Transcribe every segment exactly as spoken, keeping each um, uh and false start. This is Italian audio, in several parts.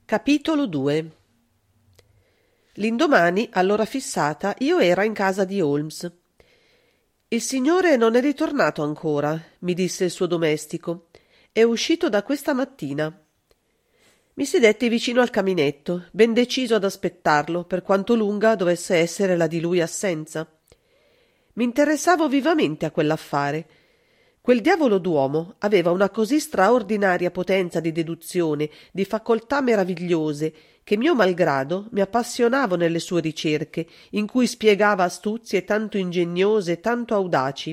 Capitolo due. L'indomani, all'ora fissata, io era in casa di Holmes. «Il signore non è ritornato ancora», mi disse il suo domestico. «È uscito da questa mattina». Mi sedetti vicino al caminetto, ben deciso ad aspettarlo, per quanto lunga dovesse essere la di lui assenza. Mi interessavo vivamente a quell'affare. Quel diavolo d'uomo aveva una così straordinaria potenza di deduzione, di facoltà meravigliose, che mio malgrado mi appassionavo nelle sue ricerche, in cui spiegava astuzie tanto ingegnose e tanto audaci.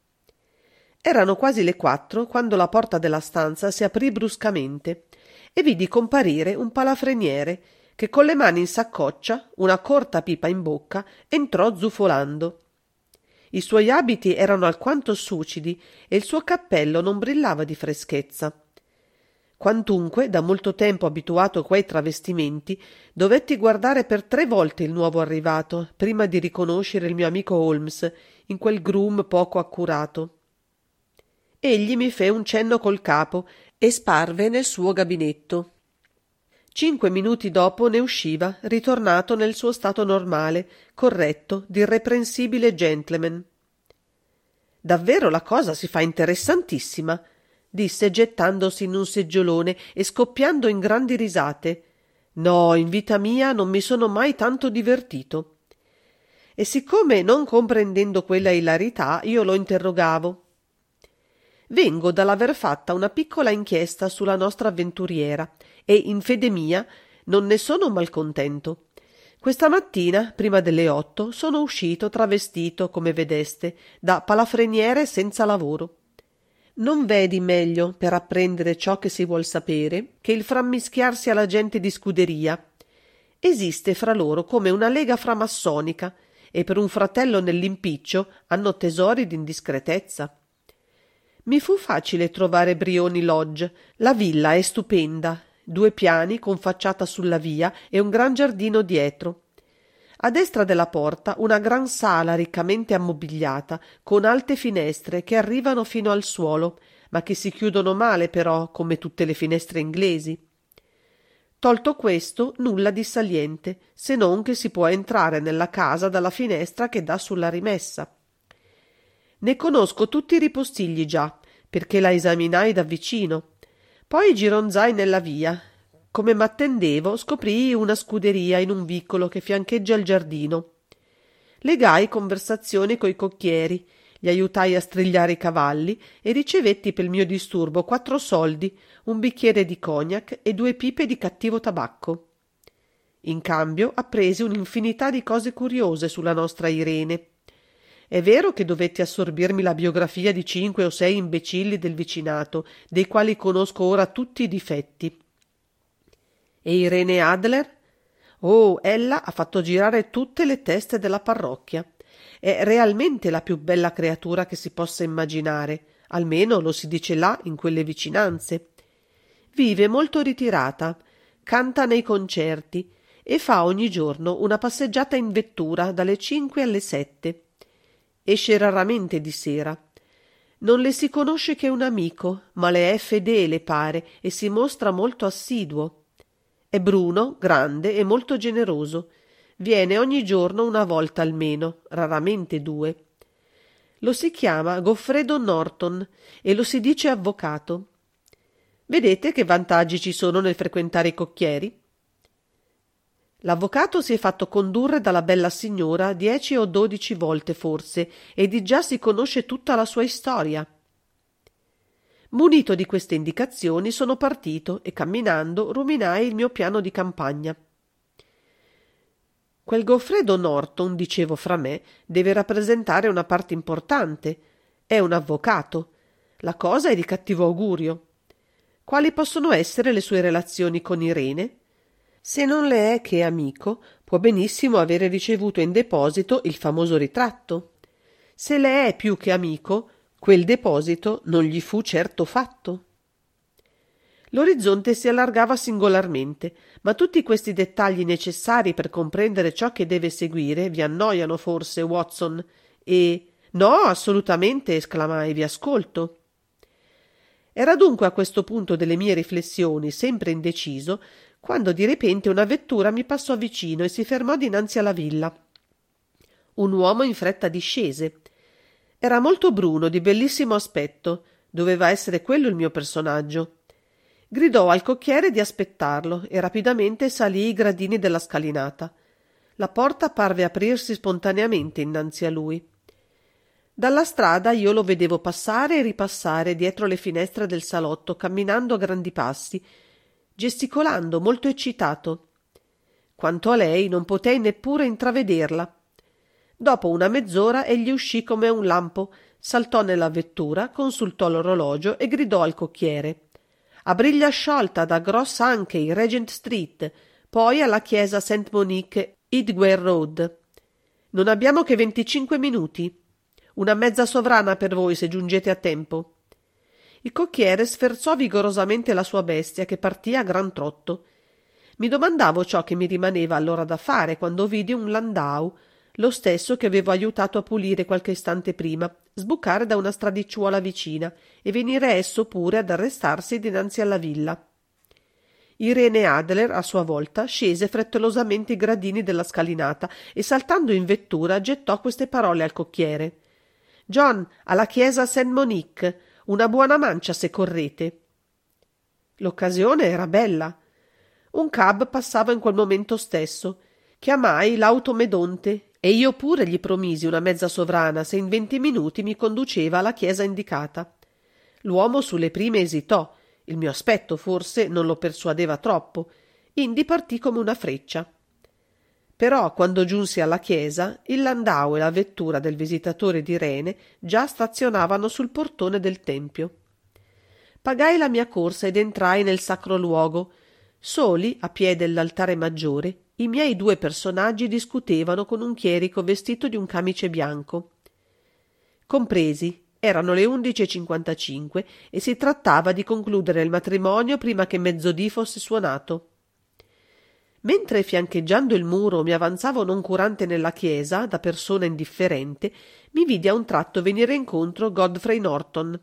Erano quasi le quattro quando la porta della stanza si aprì bruscamente e vidi comparire un palafreniere che con le mani in saccoccia, una corta pipa in bocca, entrò zufolando. I suoi abiti erano alquanto sucidi e il suo cappello non brillava di freschezza. Quantunque, da molto tempo abituato a quei travestimenti, dovetti guardare per tre volte il nuovo arrivato, prima di riconoscere il mio amico Holmes in quel groom poco accurato. Egli mi fe un cenno col capo e sparve nel suo gabinetto. Cinque minuti dopo ne usciva, ritornato nel suo stato normale, corretto, d'irreprensibile gentleman. «Davvero la cosa si fa interessantissima», disse gettandosi in un seggiolone e scoppiando in grandi risate. «No, in vita mia non mi sono mai tanto divertito». E siccome, non comprendendo quella ilarità, io lo interrogavo. «Vengo dall'aver fatta una piccola inchiesta sulla nostra avventuriera e, in fede mia, non ne sono malcontento. Questa mattina, prima delle otto, sono uscito travestito, come vedeste, da palafreniere senza lavoro. Non vedi meglio per apprendere ciò che si vuol sapere che il frammischiarsi alla gente di scuderia. Esiste fra loro come una lega framassonica e per un fratello nell'impiccio hanno tesori d'indiscretezza. Mi fu facile trovare Brioni Lodge. La villa è stupenda, due piani con facciata sulla via e un gran giardino dietro. A destra della porta una gran sala riccamente ammobiliata, con alte finestre che arrivano fino al suolo, ma che si chiudono male però, come tutte le finestre inglesi. Tolto questo, nulla di saliente, se non che si può entrare nella casa dalla finestra che dà sulla rimessa. Ne conosco tutti i ripostigli già, perché la esaminai da vicino. Poi gironzai nella via. Come m'attendevo, scoprii una scuderia in un vicolo che fiancheggia il giardino. Legai conversazione coi cocchieri, gli aiutai a strigliare i cavalli e ricevetti per il mio disturbo quattro soldi, un bicchiere di cognac e due pipe di cattivo tabacco. In cambio appresi un'infinità di cose curiose sulla nostra Irene. È vero che dovetti assorbirmi la biografia di cinque o sei imbecilli del vicinato, dei quali conosco ora tutti i difetti. E Irene Adler? Oh, ella ha fatto girare tutte le teste della parrocchia. È realmente la più bella creatura che si possa immaginare, almeno lo si dice là in quelle vicinanze. Vive molto ritirata, canta nei concerti e fa ogni giorno una passeggiata in vettura dalle cinque alle sette. Esce raramente di sera. Non le si conosce che un amico, ma le è fedele, pare, e si mostra molto assiduo. È bruno, grande e molto generoso. Viene ogni giorno una volta almeno, raramente due. Lo si chiama Goffredo Norton e lo si dice avvocato. Vedete che vantaggi ci sono nel frequentare i cocchieri? L'avvocato si è fatto condurre dalla bella signora dieci o dodici volte forse, e di già si conosce tutta la sua storia. Munito di queste indicazioni sono partito e camminando ruminai il mio piano di campagna. Quel Goffredo Norton, dicevo fra me, deve rappresentare una parte importante. È un avvocato. La cosa è di cattivo augurio. Quali possono essere le sue relazioni con Irene? Se non le è che amico, può benissimo avere ricevuto in deposito il famoso ritratto. Se le è più che amico, quel deposito non gli fu certo fatto. L'orizzonte si allargava singolarmente, ma tutti questi dettagli necessari per comprendere ciò che deve seguire vi annoiano forse, Watson, e... «No, assolutamente», esclamai, «vi ascolto». Era dunque a questo punto delle mie riflessioni, sempre indeciso, quando di repente una vettura mi passò vicino e si fermò dinanzi alla villa. Un uomo in fretta discese. Era molto bruno, di bellissimo aspetto. Doveva essere quello il mio personaggio. Gridò al cocchiere di aspettarlo e rapidamente salì i gradini della scalinata. La porta parve aprirsi spontaneamente innanzi a lui. Dalla strada io lo vedevo passare e ripassare dietro le finestre del salotto, camminando a grandi passi, gesticolando, molto eccitato. Quanto a lei, non potei neppure intravederla. Dopo una mezz'ora egli uscì come un lampo, saltò nella vettura, consultò l'orologio e gridò al cocchiere: «A briglia sciolta da Gross Anchey, Regent Street, poi alla chiesa Saint Monique, Edgware Road. Non abbiamo che venticinque minuti. Una mezza sovrana per voi se giungete a tempo». Il cocchiere sferzò vigorosamente la sua bestia, che partì a gran trotto. Mi domandavo ciò che mi rimaneva allora da fare quando vidi un landau, lo stesso che avevo aiutato a pulire qualche istante prima, sbucare da una stradicciuola vicina e venire esso pure ad arrestarsi dinanzi alla villa. Irene Adler, a sua volta, scese frettolosamente i gradini della scalinata e, saltando in vettura, gettò queste parole al cocchiere: «John, alla chiesa Saint Monique, una buona mancia se correte». L'occasione era bella. Un cab passava in quel momento stesso. Chiamai l'automedonte e io pure gli promisi una mezza sovrana se in venti minuti mi conduceva alla chiesa indicata. L'uomo sulle prime esitò. Il mio aspetto forse non lo persuadeva troppo, indi partì come una freccia. Però quando giunsi alla chiesa, il landau e la vettura del visitatore di Rene già stazionavano sul portone del tempio. Pagai la mia corsa ed entrai nel sacro luogo. Soli, a piede dell'altare maggiore, i miei due personaggi discutevano con un chierico vestito di un camice bianco. Compresi, erano le undici e cinquantacinque e si trattava di concludere il matrimonio prima che mezzodì fosse suonato. Mentre fiancheggiando il muro mi avanzavo noncurante nella chiesa, da persona indifferente, mi vidi a un tratto venire incontro Godfrey Norton.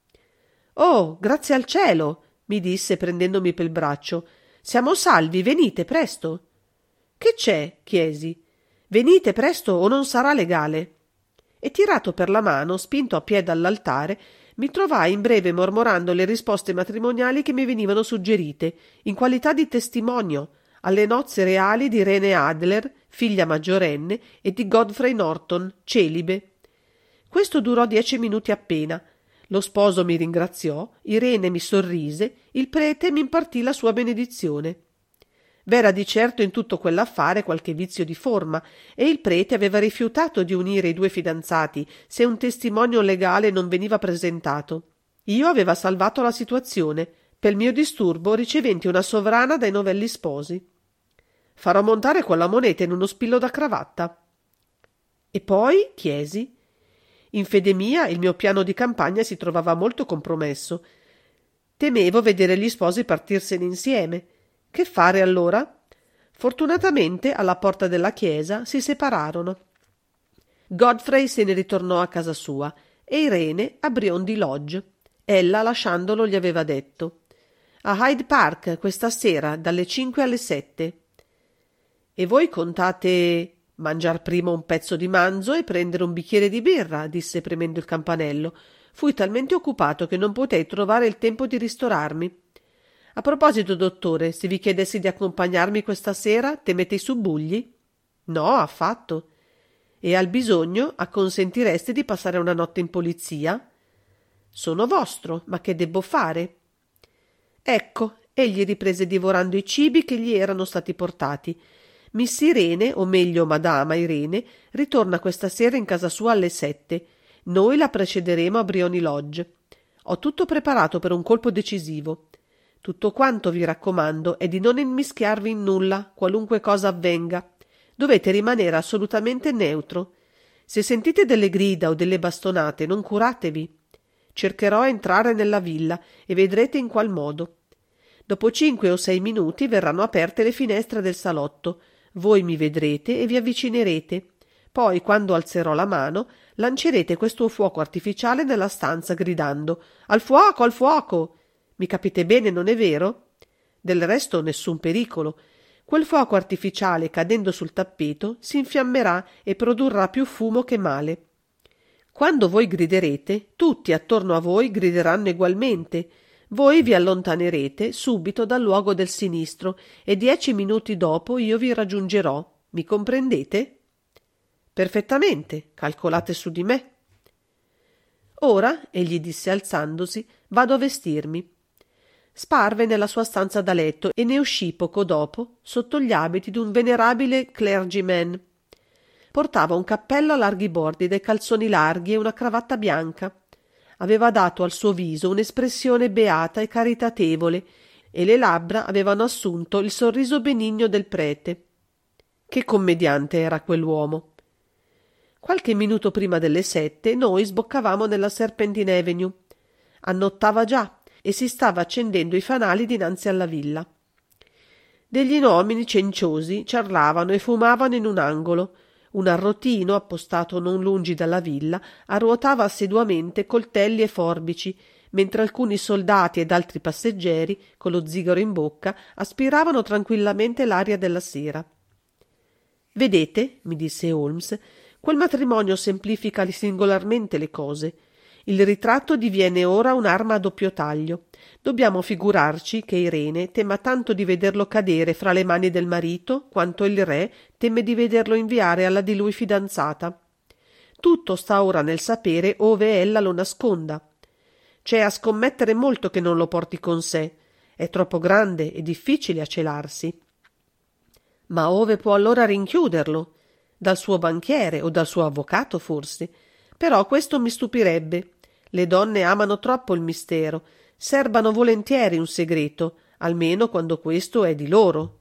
«Oh, grazie al cielo!» mi disse prendendomi pel braccio. «Siamo salvi, venite presto!» «Che c'è?» chiesi. «Venite presto o non sarà legale!» E tirato per la mano, spinto a piedi dall'altare, mi trovai in breve mormorando le risposte matrimoniali che mi venivano suggerite, in qualità di testimonio, alle nozze reali di Irene Adler, figlia maggiorenne, e di Godfrey Norton, celibe. Questo durò dieci minuti appena. Lo sposo mi ringraziò, Irene mi sorrise, il prete mi impartì la sua benedizione. V'era di certo in tutto quell'affare qualche vizio di forma, e il prete aveva rifiutato di unire i due fidanzati se un testimonio legale non veniva presentato. Io aveva salvato la situazione. Per mio disturbo riceventi una sovrana dai novelli sposi. «Farò montare quella moneta in uno spillo da cravatta». «E poi?» chiesi. In fede mia il mio piano di campagna si trovava molto compromesso. Temevo vedere gli sposi partirsene insieme. Che fare allora? Fortunatamente alla porta della chiesa si separarono. Godfrey se ne ritornò a casa sua e Irene a Briondi Lodge. Ella, lasciandolo, gli aveva detto: «A Hyde Park questa sera dalle cinque alle sette». «E voi contate mangiar prima un pezzo di manzo e prendere un bicchiere di birra», disse premendo il campanello. «Fui talmente occupato che non potei trovare il tempo di ristorarmi. A proposito, dottore, se vi chiedessi di accompagnarmi questa sera, temete i subbugli?» «No, affatto». «E al bisogno acconsentireste di passare una notte in polizia?» «Sono vostro, ma che debbo fare?» «Ecco», egli riprese divorando i cibi che gli erano stati portati. «Miss Irene, o meglio Madama Irene, ritorna questa sera in casa sua alle sette. Noi la precederemo a Briony Lodge. Ho tutto preparato per un colpo decisivo. Tutto quanto vi raccomando è di non immischiarvi in nulla, qualunque cosa avvenga. Dovete rimanere assolutamente neutro. Se sentite delle grida o delle bastonate, non curatevi. Cercherò a entrare nella villa e vedrete in qual modo. Dopo cinque o sei minuti verranno aperte le finestre del salotto. Voi mi vedrete e vi avvicinerete. Poi, quando alzerò la mano, lancerete questo fuoco artificiale nella stanza gridando: «Al fuoco, al fuoco!» Mi capite bene, non è vero? Del resto nessun pericolo. Quel fuoco artificiale, cadendo sul tappeto, si infiammerà e produrrà più fumo che male. Quando voi griderete, tutti attorno a voi grideranno egualmente. Voi vi allontanerete subito dal luogo del sinistro e dieci minuti dopo io vi raggiungerò. Mi comprendete? Perfettamente, calcolate su di me. Ora, egli disse alzandosi, vado a vestirmi. Sparve nella sua stanza da letto e ne uscì poco dopo sotto gli abiti d'un venerabile clergyman. Portava un cappello a larghi bordi, dei calzoni larghi e una cravatta bianca. Aveva dato al suo viso un'espressione beata e caritatevole, e le labbra avevano assunto il sorriso benigno del prete. Che commediante era quell'uomo! Qualche minuto prima delle sette noi sboccavamo nella Serpentine Avenue. Annottava già e si stava accendendo i fanali dinanzi alla villa. Degli uomini cenciosi ciarlavano e fumavano in un angolo. Un arrotino, appostato non lungi dalla villa, arruotava assiduamente coltelli e forbici, mentre alcuni soldati ed altri passeggeri, con lo zigaro in bocca, aspiravano tranquillamente l'aria della sera. «Vedete», mi disse Holmes, «quel matrimonio semplifica singolarmente le cose. Il ritratto diviene ora un'arma a doppio taglio. Dobbiamo figurarci che Irene tema tanto di vederlo cadere fra le mani del marito quanto il re teme di vederlo inviare alla di lui fidanzata. Tutto sta ora nel sapere ove ella lo nasconda. C'è a scommettere molto che non lo porti con sé. È troppo grande e difficile a celarsi. Ma ove può allora rinchiuderlo? Dal suo banchiere o dal suo avvocato, forse? Però questo mi stupirebbe. Le donne amano troppo il mistero, serbano volentieri un segreto, almeno quando questo è di loro.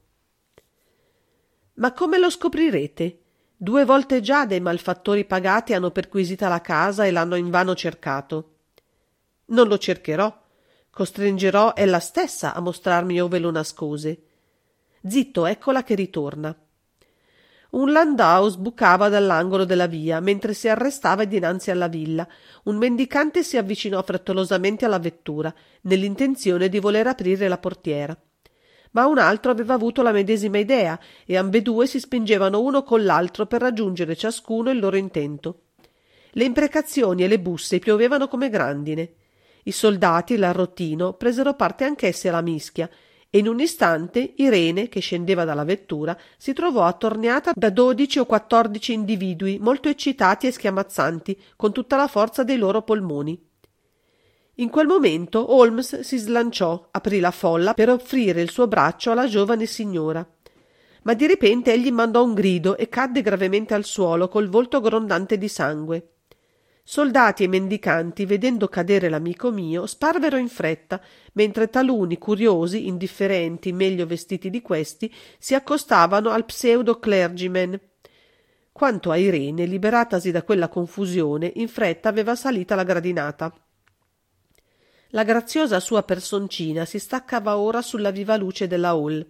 Ma come lo scoprirete? Due volte già dei malfattori pagati hanno perquisita la casa e l'hanno invano cercato. Non lo cercherò. Costringerò ella stessa a mostrarmi ove lo nascose. Zitto, eccola che ritorna. Un landau sbucava dall'angolo della via mentre si arrestava dinanzi alla villa. Un mendicante si avvicinò frettolosamente alla vettura, nell'intenzione di voler aprire la portiera. Ma un altro aveva avuto la medesima idea e ambedue si spingevano uno con l'altro per raggiungere ciascuno il loro intento. Le imprecazioni e le busse piovevano come grandine. I soldati, l'arrotino, presero parte anch'essi alla mischia, e in un istante Irene, che scendeva dalla vettura, si trovò attorniata da dodici o quattordici individui molto eccitati e schiamazzanti, con tutta la forza dei loro polmoni. In quel momento Holmes si slanciò, aprì la folla per offrire il suo braccio alla giovane signora. Ma di repente egli mandò un grido e cadde gravemente al suolo col volto grondante di sangue. Soldati e mendicanti, vedendo cadere l'amico mio, sparvero in fretta, mentre taluni, curiosi, indifferenti, meglio vestiti di questi, si accostavano al pseudo clergyman. Quanto a Irene, liberatasi da quella confusione, in fretta aveva salita la gradinata. La graziosa sua personcina si staccava ora sulla viva luce della hall.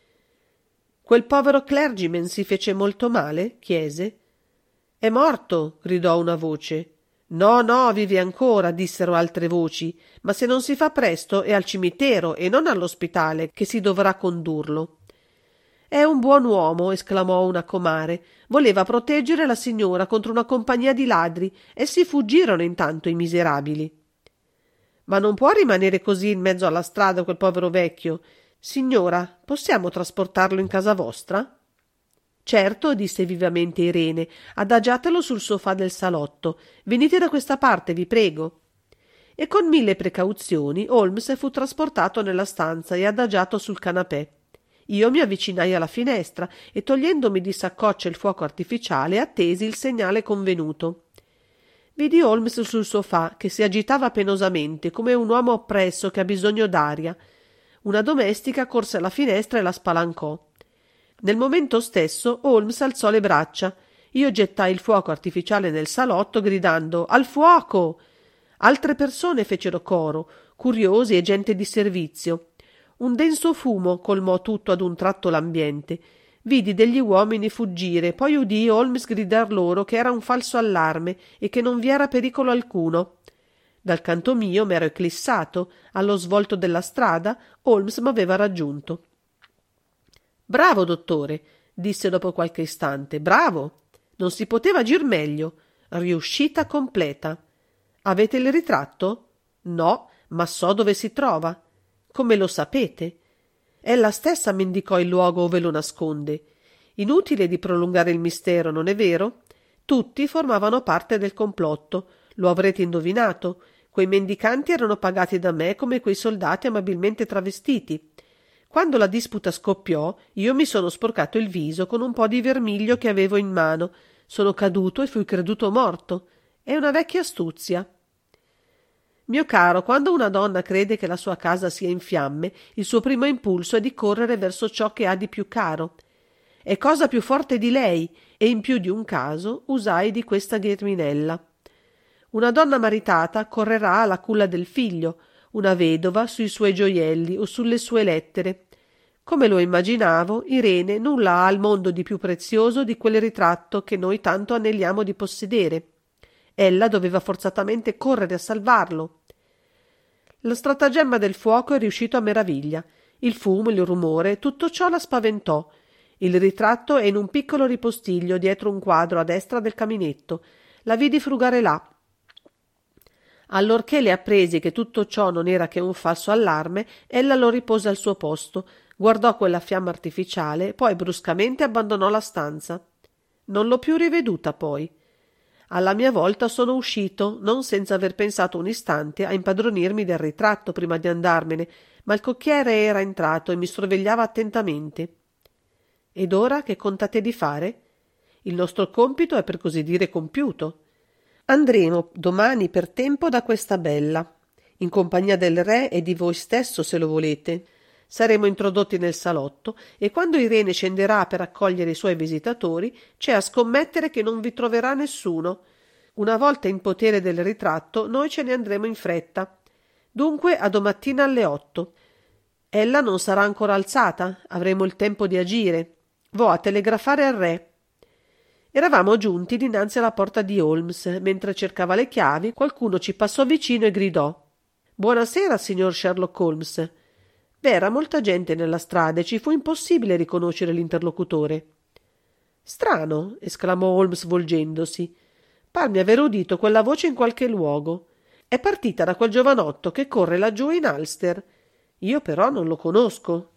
«Quel povero clergyman si fece molto male?» chiese. «È morto!» gridò una voce. «No, no, vive ancora», dissero altre voci, «ma se non si fa presto è al cimitero e non all'ospitale che si dovrà condurlo». «È un buon uomo», esclamò una comare. «Voleva proteggere la signora contro una compagnia di ladri e si fuggirono intanto i miserabili». «Ma non può rimanere così in mezzo alla strada quel povero vecchio. Signora, possiamo trasportarlo in casa vostra?» «Certo», disse vivamente Irene, «adagiatelo sul sofà del salotto. Venite da questa parte, vi prego». E con mille precauzioni Holmes fu trasportato nella stanza e adagiato sul canapè. Io mi avvicinai alla finestra e, togliendomi di saccoccia il fuoco artificiale, attesi il segnale convenuto. Vidi Holmes sul sofà che si agitava penosamente come un uomo oppresso che ha bisogno d'aria. Una domestica corse alla finestra e la spalancò. Nel momento stesso Holmes alzò le braccia. Io gettai il fuoco artificiale nel salotto gridando «Al fuoco!». Altre persone fecero coro, curiosi e gente di servizio. Un denso fumo colmò tutto ad un tratto l'ambiente. Vidi degli uomini fuggire, poi udii Holmes gridar loro che era un falso allarme e che non vi era pericolo alcuno. Dal canto mio m'ero eclissato. Allo svolto della strada Holmes m'aveva raggiunto. «Bravo, dottore», disse dopo qualche istante. «Bravo! Non si poteva agir meglio. Riuscita completa. Avete il ritratto?» «No, ma so dove si trova». «Come lo sapete?» «Ella stessa mi indicò il luogo ove lo nasconde. Inutile di prolungare il mistero, non è vero? Tutti formavano parte del complotto. Lo avrete indovinato. Quei mendicanti erano pagati da me come quei soldati amabilmente travestiti. Quando la disputa scoppiò, io mi sono sporcato il viso con un po' di vermiglio che avevo in mano. Sono caduto e fui creduto morto. È una vecchia astuzia». «Mio caro, quando una donna crede che la sua casa sia in fiamme, il suo primo impulso è di correre verso ciò che ha di più caro. È cosa più forte di lei, e in più di un caso usai di questa gherminella. Una donna maritata correrà alla culla del figlio, una vedova sui suoi gioielli o sulle sue lettere. Come lo immaginavo, Irene nulla ha al mondo di più prezioso di quel ritratto che noi tanto aneliamo di possedere. Ella doveva forzatamente correre a salvarlo. Lo stratagemma del fuoco è riuscito a meraviglia. Il fumo, il rumore, tutto ciò la spaventò. Il ritratto è in un piccolo ripostiglio dietro un quadro a destra del caminetto. La vidi frugare là. Allorché le appresi che tutto ciò non era che un falso allarme, ella lo ripose al suo posto, guardò quella fiamma artificiale, poi bruscamente abbandonò la stanza. Non l'ho più riveduta poi. Alla mia volta sono uscito, non senza aver pensato un istante a impadronirmi del ritratto prima di andarmene, ma il cocchiere era entrato e mi sorvegliava attentamente. «Ed ora che contate di fare? Il nostro compito è per così dire compiuto. Andremo domani per tempo da questa bella, in compagnia del re e di voi stesso, se lo volete. Saremo introdotti nel salotto e quando Irene scenderà per accogliere i suoi visitatori, c'è a scommettere che non vi troverà nessuno. Una volta in potere del ritratto, noi ce ne andremo in fretta. Dunque a domattina alle otto. Ella non sarà ancora alzata, avremo il tempo di agire. Vo a telegrafare al re». Eravamo giunti dinanzi alla porta di Holmes. Mentre cercava le chiavi, qualcuno ci passò vicino e gridò: «Buonasera, signor Sherlock Holmes». V'era molta gente nella strada e ci fu impossibile riconoscere l'interlocutore. «Strano», esclamò Holmes volgendosi. «Parmi aver udito quella voce in qualche luogo. È partita da quel giovanotto che corre laggiù in Ulster. Io però non lo conosco».